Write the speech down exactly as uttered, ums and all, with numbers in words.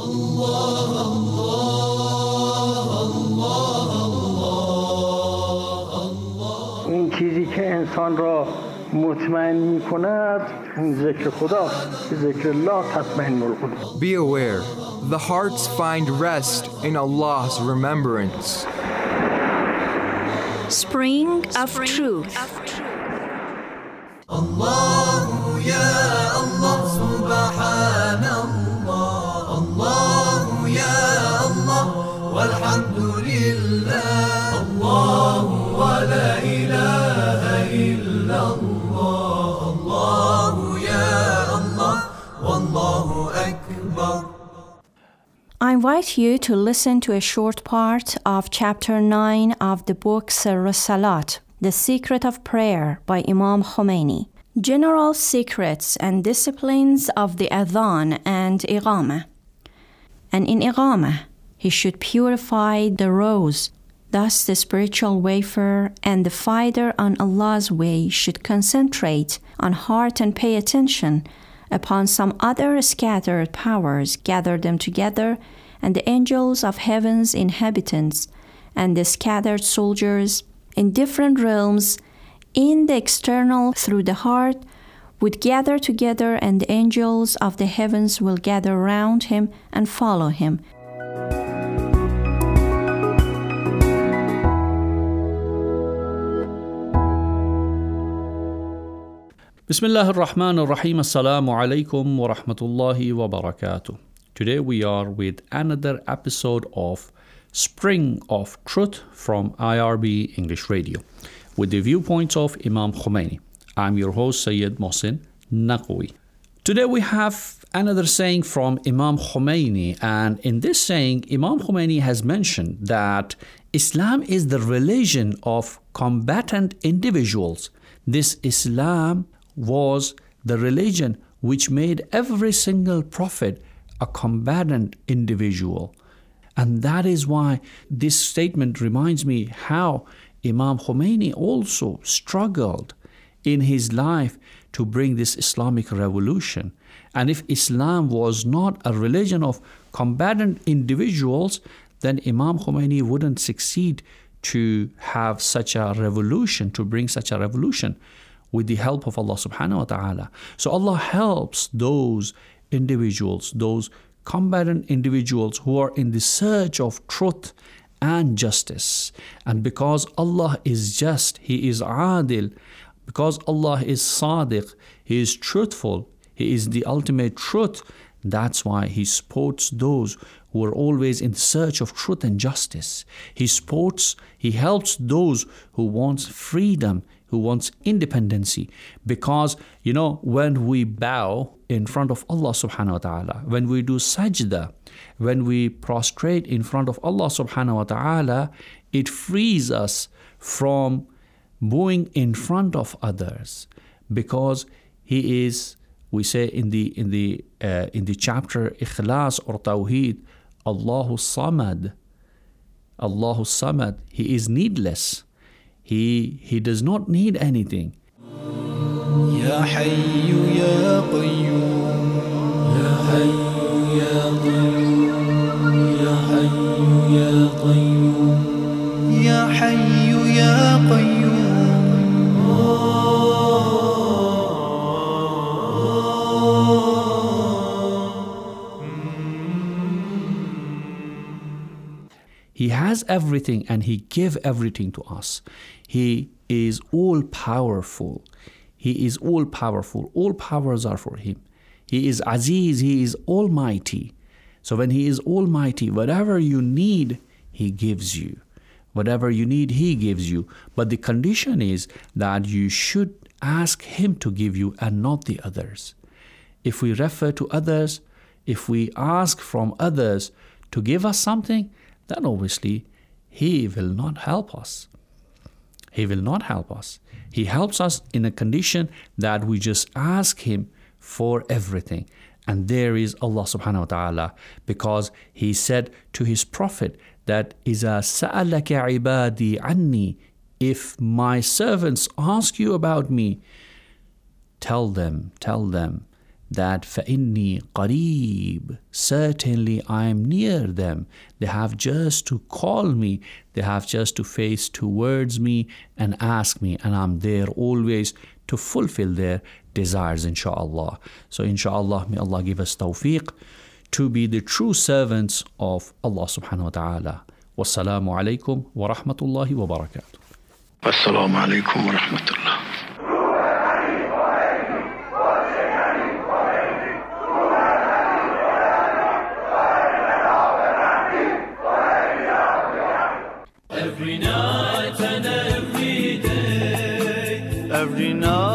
اون چیزی که انسان را مطمئن می کند این ذکر خداست. ذکر الله تطمئن القلوب. Be aware, the hearts find rest in Allah's remembrance. Spring of Truth. Allah ya Allah subhanallah. Allah ya Allah walhamdulillah. Allah wa la ilaha illallah. Allah ya Allah wallahu akbar. I invite you to listen to a short part of chapter nine of the book Sirr Salat, The Secret of Prayer by Imam Khomeini. General secrets and disciplines of the adhan and iqamah. And in iqamah, he should purify the rose. Thus the spiritual wafer and the fighter on Allah's way should concentrate on heart and pay attention upon some other scattered powers, gather them together, and the angels of heaven's inhabitants and the scattered soldiers in different realms in the external through the heart would gather together, and the angels of the heavens will gather round him and follow him. Bismillah ar-Rahman ar-Rahim. Assalamu alaikum wa rahmatullahi wa barakatuh. Today we are with another episode of Spring of Truth from I R B English Radio with the viewpoints of Imam Khomeini. I'm your host Sayyid Mohsin Naqvi. Today we have another saying from Imam Khomeini, and in this saying Imam Khomeini has mentioned that Islam is the religion of combatant individuals. This Islam was the religion which made every single prophet a combatant individual. And that is why this statement reminds me how Imam Khomeini also struggled in his life to bring this Islamic revolution. And if Islam was not a religion of combatant individuals, then Imam Khomeini wouldn't succeed to have such a revolution, to bring such a revolution with the help of Allah subhanahu wa ta'ala. So Allah helps those individuals, those combatant individuals who are in the search of truth and justice. And because Allah is just, He is adil, because Allah is sadiq, He is truthful, He is the ultimate truth, that's why He supports those who are always in search of truth and justice. He supports, He helps those who want freedom, who wants independency. Because, you know, when we bow in front of Allah subhanahu wa ta'ala, when we do sajda, when we prostrate in front of Allah subhanahu wa ta'ala, it frees us from bowing in front of others. Because He is, we say in the in the uh, in the chapter Ikhlas or Tawheed, Allahu Samad, Allahu Samad, He is needless. He, he does not need anything. Ya Hayyu Ya Qayyum, Ya Hayyu Ya Qayyum, Ya Hayyu Ya Qayyum, Ya Hayyu Ya Qayyum. He has everything and He gave everything to us. He is all powerful. He is all powerful. All powers are for Him. He is Aziz. He is almighty. So when He is almighty, whatever you need, He gives you. Whatever you need, He gives you. But the condition is that you should ask Him to give you and not the others. If we refer to others, if we ask from others to give us something, then obviously He will not help us. He will not help us. He helps us in a condition that we just ask Him for everything. And there is Allah subhanahu wa ta'ala, because He said to His Prophet that إِذَا سَأَلَكَ عِبَادِي عَنِّي, if my servants ask you about me, tell them, tell them that فَإِنِّي قَرِيب, certainly I am near them. They have just to call me, they have just to face towards me and ask me, and I'm there always to fulfill their desires, inshallah. So inshallah, may Allah give us tawfiq to be the true servants of Allah subhanahu wa ta'ala. Wassalamu alaikum wa rahmatullahi wa barakatuh. Wassalamu alaikum wa rahmatullah. Every night and every day, every night